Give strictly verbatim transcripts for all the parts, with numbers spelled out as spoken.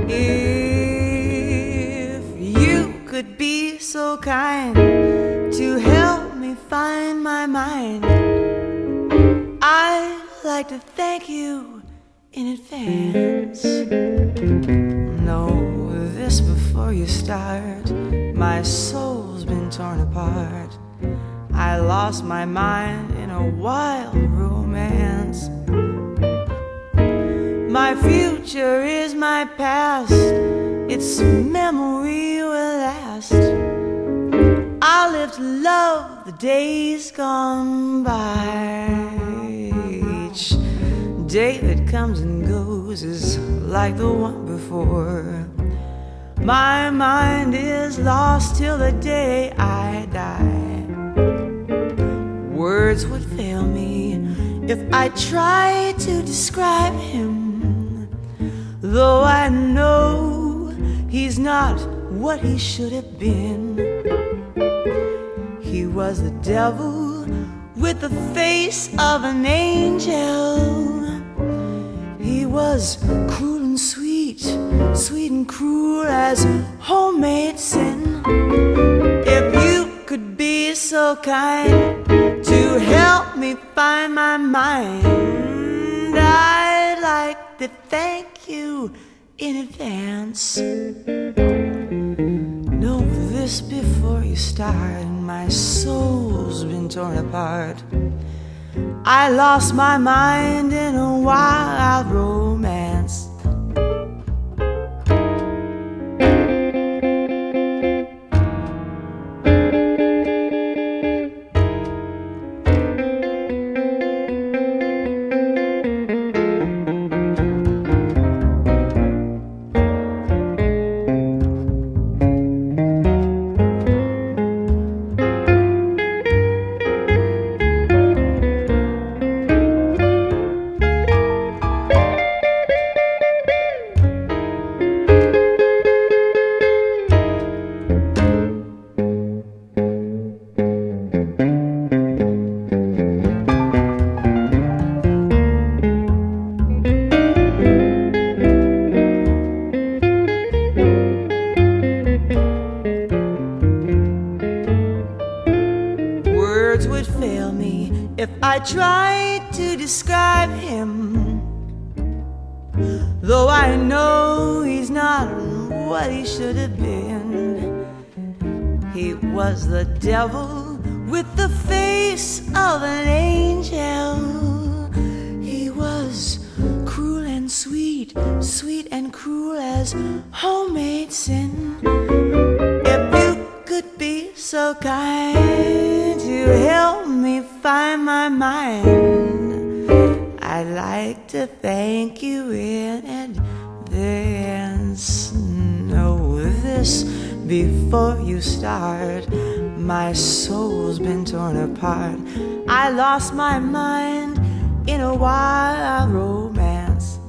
If you could be so kind to help me find my mind, I'd like to thank you in advance. Know this before you start, my soul's been torn apart. I lost my mind in a wild romance. My future is my past, its memory will last. I'll live to love the days gone by. Each day that comes and goes is like the one before. My mind is lost till the day I die. Words would fail me if I tried to describe him, though I know he's not what he should have been. He was the devil with the face of an angel. He was cruel and sweet, sweet and cruel as homemade sin. If you could be so kind to help me find my mind, I'd like to thank you in advance. Know this before you start, my soul's been torn apart. I lost my mind in a wild romance. Would fail me if I tried to describe him, though I know he's not what he should have been. He was the devil with the face of an angel. He was cruel and sweet, sweet and cruel as homemade sin. If you could be so kind to help me find my mind, I'd like to thank you in advance. Know this before you start, my soul's been torn apart. I lost my mind in a wild romance.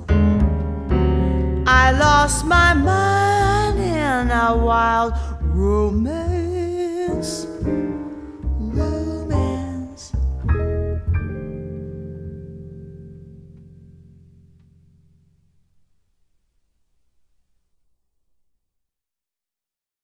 I lost my mind in a wild romance.